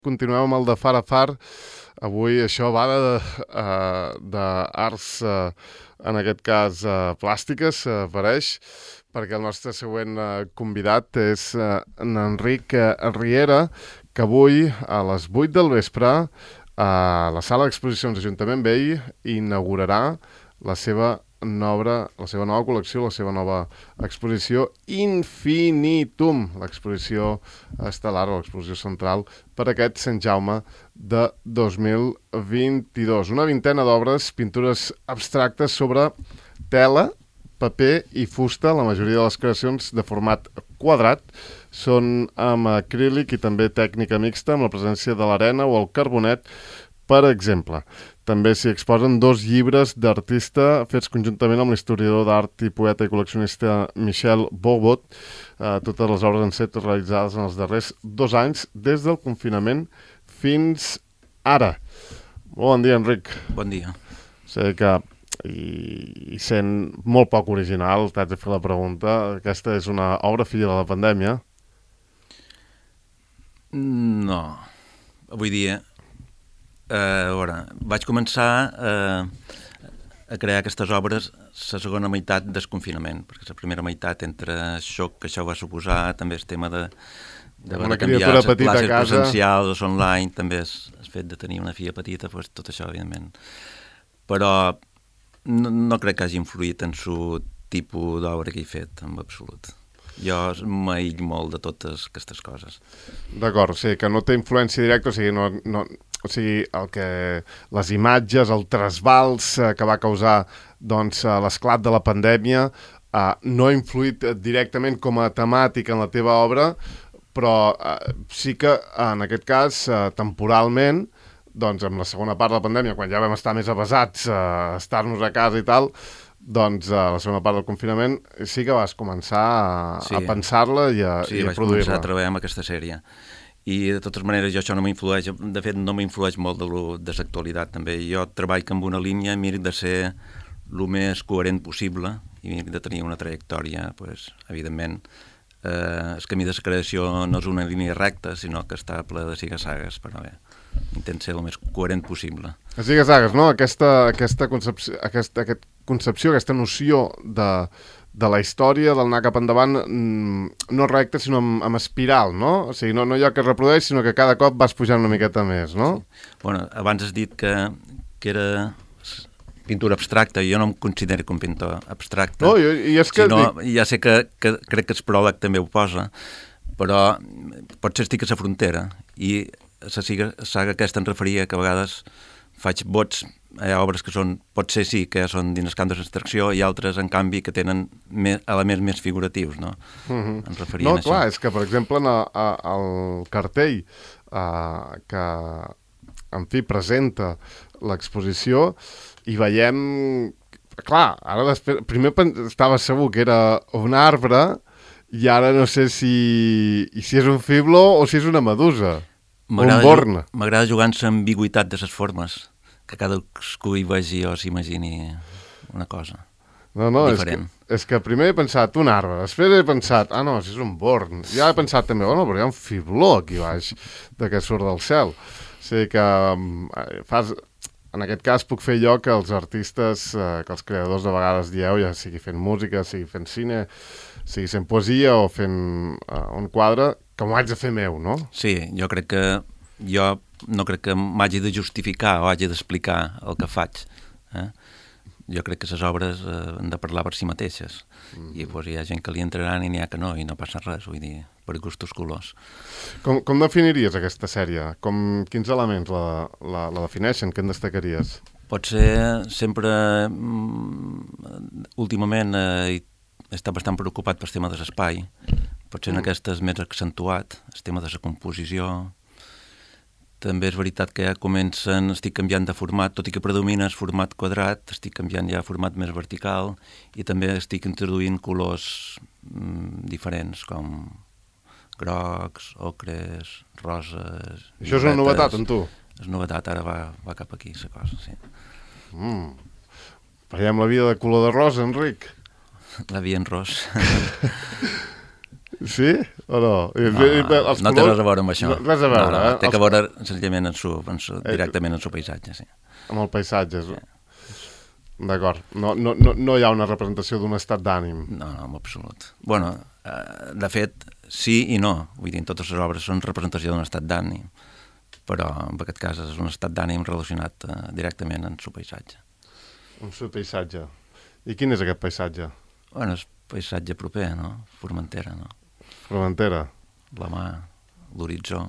Continuem amb el de far a far. Avui això va d'arts, en aquest cas plàstiques, pareix, perquè el nostre següent convidat és en Enric Riera, que avui a les 8 del vespre a la sala d'exposicions d'Ajuntament Vell inaugurarà la seva nova col·lecció, la seva nova exposició Infinitum, l'exposició estel·lar o l'exposició central per aquest Sant Jaume de 2022. Una vintena d'obres, pintures abstractes sobre tela, paper i fusta. La majoria de les creacions de format quadrat són amb acrílic i també tècnica mixta, amb la presència de l'arena o el carbonet, per exemple. També s'hi exposen 2 llibres d'artista fets conjuntament amb l'historiador d'art i poeta i col·leccionista Michel Bobot. Totes les obres han estat realitzades en els darrers 2 anys, des del confinament fins ara. Bon dia, Enric. Bon dia. Sé que i sent molt poc original, t'haig de fer la pregunta. Aquesta és una obra filla de la pandèmia? No. Avui dia... vaig començar a crear aquestes obres la segona meitat del confinament, perquè la primera meitat, entre xoc que això va suposar, també el tema de canviar les classes presencials o online, també el fet de tenir una filla petita, pues, tot això, evidentment. Però no crec que hagi influït en el tipus d'obra que he fet, en absolut. Jo m'aïllo molt de totes aquestes coses. D'acord, o sigui, que no té influència directa, o sigui, les imatges, el trasbals que va causar l'esclat de la pandèmia no ha influït directament com a temàtica en la teva obra, però sí que en aquest cas, temporalment, doncs amb la segona part de la pandèmia, quan ja vam estar més avesats a estar-nos a casa i tal, doncs a la segona part del confinament sí que vas començar a pensar-la i a produir-la. Sí, vaig començar a treballar amb aquesta sèrie. I de totes maneres jo això no m'influeix, de fet no m'influeix molt de l'actualitat també. Jo treballo amb una línia, miro de ser el més coherent possible i miro de tenir una trajectòria, pues, evidentment. El camí de la creació no és una línia recta, sinó que està ple de ziga-zagues, però bé, intent ser el més coherent possible. Ziga-zagues, no? Aquesta concepció, aquesta noció de la història, del anar cap endavant, no recta, sinó amb espiral, no? O sigui, no allò que es reprodueix, sinó que cada cop vas pujant una miqueta més, no? Sí. Bueno, abans has dit que era pintura abstracta. Jo no em considero com pintor abstracte. No, i és que... Ja sé que crec que el pròleg també ho posa, però potser estic a la frontera. I la saga aquesta em referia que a vegades faig vots. Hi ha obres que són, potser sí, que són dins el camp de l'abstracció i altres, en canvi, que tenen elements més figuratius, no? Em referia a això. No, clar, és que, per exemple, el cartell que, en fi, presenta l'exposició, hi veiem... Clar, ara després... Primer estava segur que era un arbre i ara no sé si és un fibló o si és una medusa. Un born. M'agrada jugar amb l'ambigüitat de les formes, que cadascú hi vegi o s'imagini una cosa diferent. És que primer he pensat un arbre, després he pensat, no, si és un born. Ja he pensat també, però hi ha un fibló aquí baix que surt del cel. O sigui que en aquest cas puc fer allò que els artistes, que els creadors de vegades dieu, ja sigui fent música, sigui fent cine, sigui fent poesia o fent un quadre, que m'ho haig de fer meu, no? Sí, jo no crec que m'hagi de justificar o hagi d'explicar el que faig. Jo crec que les obres han de parlar per si mateixes. I pues, hi ha gent que li entraran i n'hi ha que no, i no passa res, vull dir, per gustos colors. Com definiries aquesta sèrie? Quins elements la defineixen? Què en destacaries? Potser sempre, últimament, he estat bastant preocupat pel tema de l'espai. Potser en aquesta és més accentuat, el tema de la composició. També és veritat que ja estic canviant de format, tot i que predomina el format quadrat, estic canviant ja a format més vertical i també estic introduint colors diferents, com grocs, ocres, roses... Això és una novetat, en tu? És novetat, ara va cap aquí, la cosa, sí. Veiem la vida de color de rosa, Enric. La vida en ros. Sí o no? No té res a veure amb això. Res a veure, no, té que veure senzillament directament en su paisatge, sí. Amb el paisatge, sí. D'acord. No hi ha una representació d'un estat d'ànim. No, en absolut. Bueno, de fet, sí i no. Vull dir, totes les obres són representació d'un estat d'ànim, però en aquest cas és un estat d'ànim relacionat directament amb su paisatge. Amb su paisatge. I quin és aquest paisatge? Bueno, és paisatge proper, no? Formentera, no? Formentera. La mà, l'horitzó,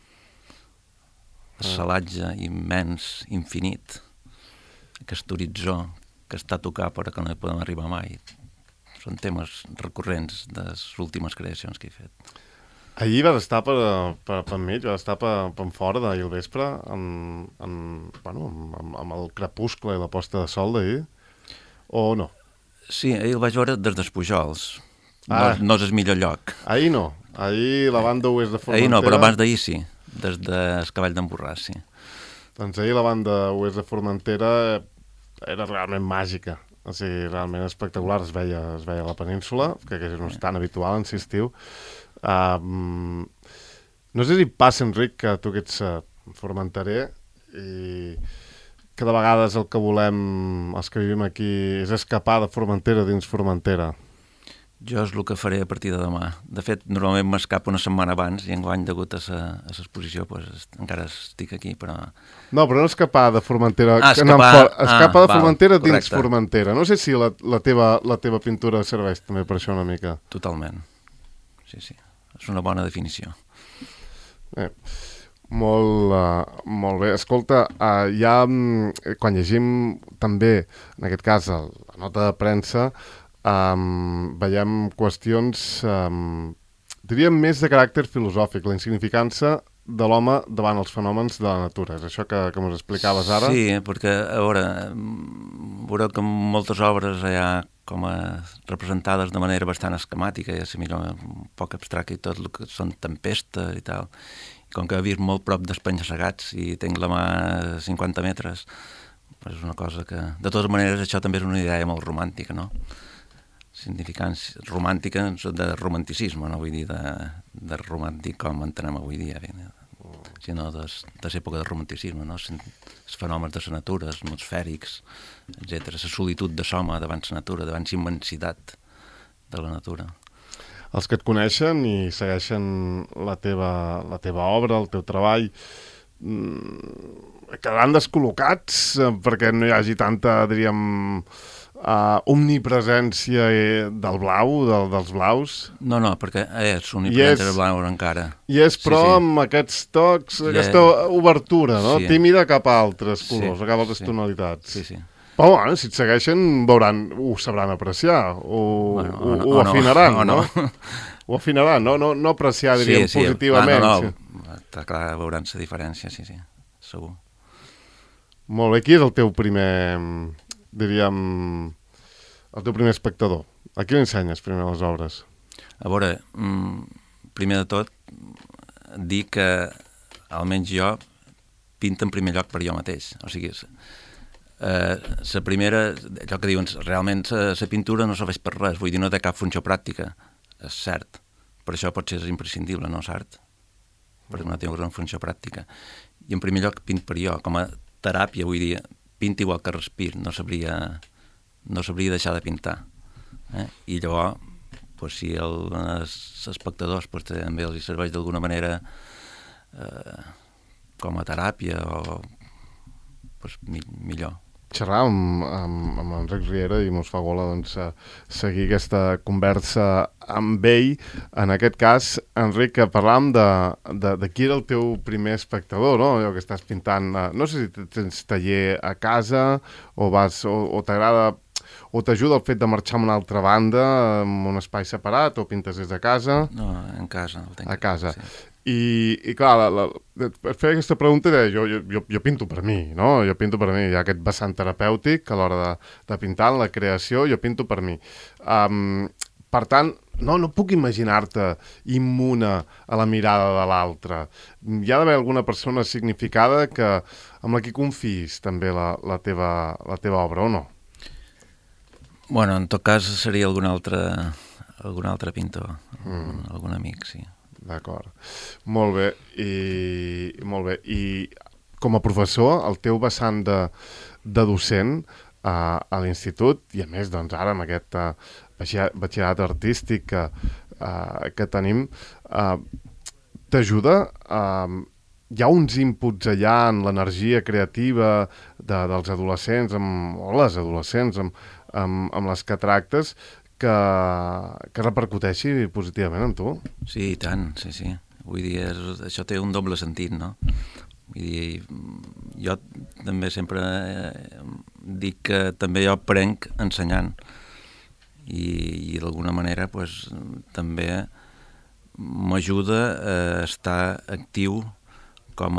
el salatge immens, infinit, aquest horitzó que està a tocar però que no hi podem arribar mai. Són temes recurrents de les últimes creacions que he fet. Ahir vas estar per enmig, vas estar per fora d'ahir al vespre amb el crepuscle i la posta de sol d'ahir, o no? Sí, ahir el vaig veure des dels Pujols. No és el millor lloc. Ahir no. Ahir la banda oest de Formentera... Ahir no, però abans d'ahir sí, des del Cavall d'en Borràs, sí. Doncs ahir la banda oest de Formentera era realment màgica. O sigui, realment espectacular. Es veia la península, que no és tan habitual en si estiu. No sé si passa, Enric, que tu que ets formenterer i que de vegades el que volem, els que vivim aquí, és escapar de Formentera dins Formentera. Jo és el que faré a partir de demà. De fet, normalment m'escapo una setmana abans i enguany, degut a l'exposició, pues, encara estic aquí, però... No, però no escapar de Formentera. Escapar de Formentera dins Formentera. No sé si la teva pintura serveix també per això una mica. Totalment. Sí. És una bona definició. Molt bé. Escolta, quan llegim també, en aquest cas, la nota de premsa, veiem qüestions, diríem més de caràcter filosòfic, la insignificança de l'home davant els fenòmens de la natura. És això que ens explicaves ara? Sí, perquè, a veure, veureu que moltes obres hi ha com a representades de manera bastant esquemàtica, i millor un poc abstracte i tot, el que són tempestes i tal. I com que he vist molt prop dels penya-segats i tinc la mà a 50 metres, és una cosa que... De totes maneres, això també és una idea molt romàntica, no? Significància romàntica de romanticisme, no vull dir de romàntic com entenem avui dia, sinó de l'època del romanticisme, no? Els fenòmens de la natura, els atmosfèrics, etc. La solitud de l'home davant la natura, davant la immensitat de la natura. Els que et coneixen i segueixen la teva obra, el teu treball, quedaran descol·locats perquè no hi hagi tanta, diríem, omnipresència del blau, dels blaus. No, perquè és omnipresència del blau encara. I és, però, amb aquests tocs, aquesta obertura, no? Sí. Tímida cap a altres colors, cap a altres tonalitats. Sí. Però, bueno, si et segueixen, ho sabran apreciar, ho afinaran, no? Ho afinaran, no apreciar, diríem, positivament. Està clar, veuran la diferència, sí, segur. Molt bé, qui és el teu primer... diríem, el teu primer espectador? A qui l'ensenyes primer les obres? A veure, primer de tot, dir que almenys jo pinto en primer lloc per jo mateix. O sigui, la primera, allò que diuen, realment la pintura no serveix per res, vull dir, no té cap funció pràctica, és cert. Per això potser és imprescindible, no és art? Perquè no té una funció pràctica. I en primer lloc pint per jo, com a teràpia, vull dir, pinta igual que respir, no sabria deixar de pintar. I llavors, si els espectadors també els serveix d'alguna manera com a teràpia, millor. Xerrar amb Enric Riera i mos fa gola seguir aquesta conversa amb ell. En aquest cas, Enric, que parlàvem de qui era el teu primer espectador, no? Allò que estàs pintant, no sé si tens taller a casa o t'agrada o t'ajuda el fet de marxar a una altra banda, en un espai separat, o pintes des de casa? No, en casa. A casa. Sí. I clar, per fer aquesta pregunta jo pinto per mi, no? Jo pinto per mi, hi ha aquest vessant terapèutic a l'hora de pintar, en la creació, jo pinto per mi. Per tant, no puc imaginar-te immune a la mirada de l'altre. Hi ha d'haver alguna persona significada amb la que confiïs també la teva obra, o no? Bueno, en tot cas seria alguna altra algun altre pintor, algun amic, sí. D'acord. Molt bé. I com a professor, el teu vessant de docent a l'institut, i a més, doncs, ara amb aquest batxillerat artístic que tenim, t'ajuda? Hi ha uns inputs allà en l'energia creativa dels adolescents, o les adolescents, amb les que tractes, que repercuteixi positivament en tu? Sí, i tant, sí. Vull dir, això té un doble sentit, no? Vull dir, jo també sempre dic que també jo aprenc ensenyant i d'alguna manera pues, també m'ajuda a estar actiu com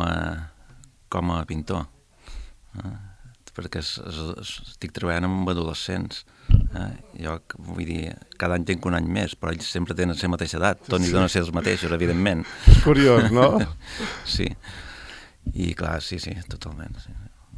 a pintor, perquè estic treballant amb adolescents. Jo vull dir, cada any tinc un any més, però ells sempre tenen la mateixa edat, tots donen ser els mateixos, evidentment. És curiós, no? Sí, i clar, sí, totalment. Sí.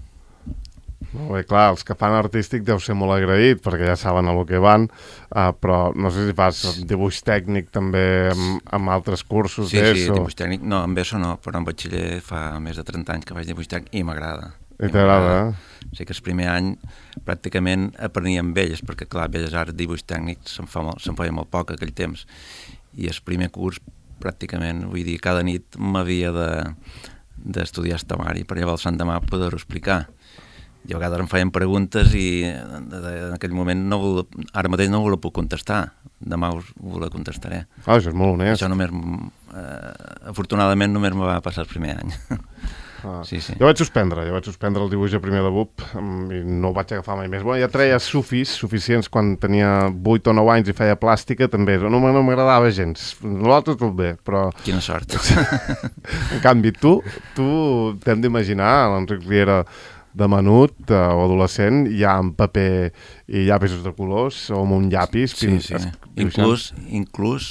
Molt bé, clar, els que fan artístic deu ser molt agraït, perquè ja saben a lo que van, però no sé si fas dibuix tècnic també amb altres cursos d'ESO. Sí, dibuix tècnic, no, amb ESO no, però en batxiller fa més de 30 anys que faig dibuix tècnic i m'agrada. I t'agrada, O sigui que el primer any pràcticament aprenia amb ells, perquè clar, Belles Arts, dibuix tècnic se'n feia molt poc aquell temps, i el primer curs pràcticament, vull dir, cada nit m'havia d'estudiar estamari per llavors l'endemà poder-ho explicar. I a vegades em feien preguntes i en aquell moment ara mateix no ho puc contestar, demà us la contestaré. Això és molt honest. Això només, afortunadament només me va passar el primer any. Sí. Jo vaig suspendre el dibuix a primer de BUP i no ho vaig agafar mai més. Bueno, ja treia suficients quan tenia 8 o 9 anys i feia plàstica, també. No m'agradava gens. L'altre tot bé, però... Quina sort. En canvi, tu t'hem d'imaginar l'Enric Riera de menut o adolescent, ja amb paper i llapisos de colors o amb un llapis. Sí. Inclús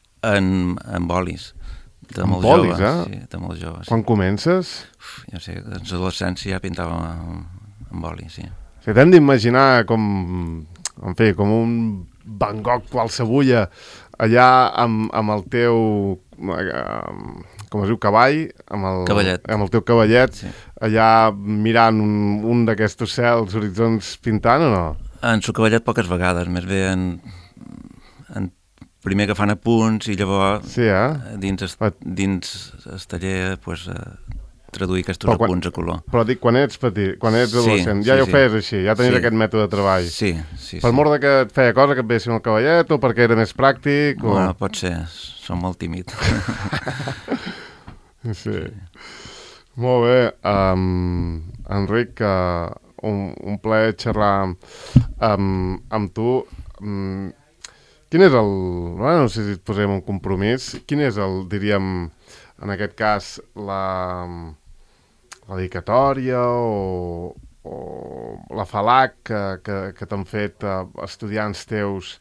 en bolis. De molt bolis, jove. Sí, de molt jove. Sí. Quan comences? Jo sé, en l'adolescència ja pintava amb boli, sí. O sigui, t'hem d'imaginar com un Van Gogh qualsevulla allà amb el teu... com es diu, cavall? Cavallet. Amb el teu cavallet, sí. Allà mirant un d'aquests cels, horitzons, pintant o no? En el cavallet poques vegades, més bé primer agafant apunts i llavors dins el taller pues, traduir aquests apunts a color. Però dic, quan ets petit, quan ets adolescent, ja ho feies així, ja tenies aquest mètode de treball. Sí. Per mort que et feia cosa que et veiessin el cavallet o perquè era més pràctic? Bueno, pot ser, som molt tímid. Sí. Molt bé. Enric, un plaer xerrar amb tu. Quin és no sé si et posem un compromís, quin és diríem, en aquest cas, la dedicatòria o la falac que t'han fet estudiants teus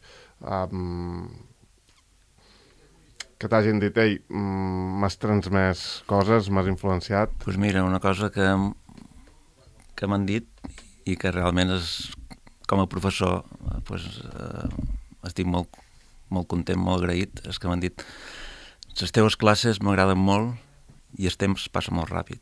que t'hagin dit, ei, m'has transmès coses, m'has influenciat? Doncs mira, una cosa que m'han dit i que realment com a professor estic molt content, molt agraït, és que m'han dit les teves classes m'agraden molt i el temps passa molt ràpid.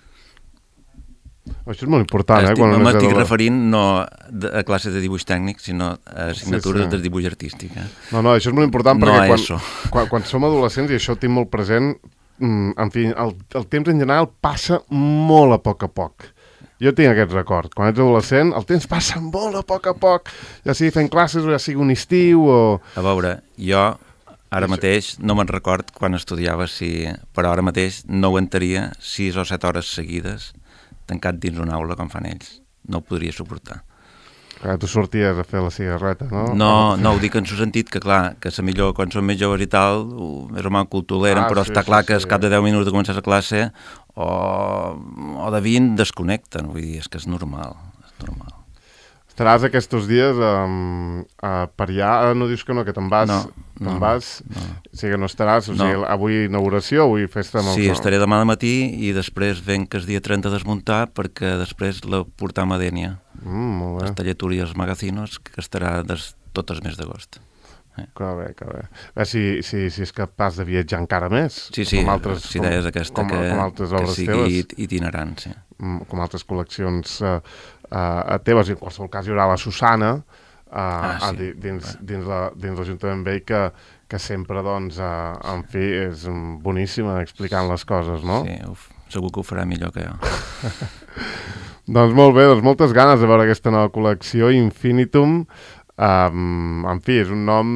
Això és molt important, No m'estic referint no a classes de dibuix tècnic, sinó a assignatures de dibuix artístic. No, això és molt important perquè quan som adolescents, i això ho tinc molt present, en fi, el temps en general passa molt a poc. Jo tinc aquest record. Quan ets adolescent, el temps passa molt a poc, ja sigui fent classes o ja sigui un estiu o... A veure, jo ara mateix no me'n record quan estudiava, però ara mateix no aguantaria 6 o 7 hores seguides tancat dins una aula com fan ells. No ho podria suportar. Tu sorties a fer la cigarreta, no? No, ho dic en el sentit que, clar, que millor quan som més joves i tal, més o menys que ho toleren, però està clar que al cap de 10 minuts de començar la classe o de 20 desconnecten, vull dir, és que és normal. Estaràs aquests dies per allà, no dius que no, que te'n vas? No. O sigui que no estaràs, avui inauguració, avui festa amb el... Sí, estaré demà de matí i després venc el dia 30 a desmuntar perquè després la portam a Dénia. Molt bé. Les Talletúries Magazinos, que estarà tot el mes d'agost. Que bé, que bé. Si és capaç de viatjar encara més. Sí, si deies aquesta, com altres obres que sigui itinerant, sí. Com altres col·leccions teves, i en qualsevol cas hi haurà la Susana dins l'Ajuntament Vell, que sempre, doncs, en fi, és boníssima explicant les coses, no? Sí, segur que ho farà millor que jo. Doncs molt bé, doncs moltes ganes de veure aquesta nova col·lecció, Infinitum. En fi, és un nom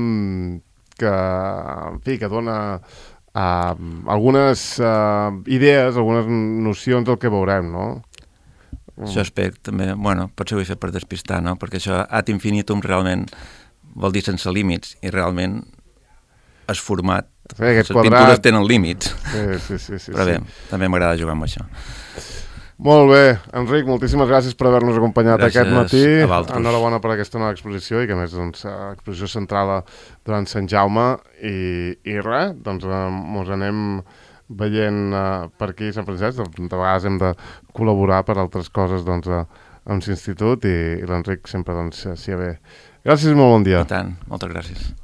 que dona algunes idees, algunes nocions del que veurem, no? Això espero també, bueno, potser ho he fet per despistar, no? Perquè això, ad infinitum, realment vol dir sense límits, i realment és format. Sí, les pintures tenen límits. Sí. Però bé, també m'agrada jugar amb això. Molt bé, Enric, moltíssimes gràcies per haver-nos acompanyat aquest matí. A vosaltres. Enhorabona per aquesta nova exposició, i que a més, doncs, exposició centrada durant Sant Jaume, i res, doncs mos anem veient per aquí a Sant Francesc. De vegades hem de col·laborar per altres coses, doncs, amb l'institut, i l'Enric sempre, doncs, s'hi ha bé. Gràcies i molt bon dia. I tant, moltes gràcies.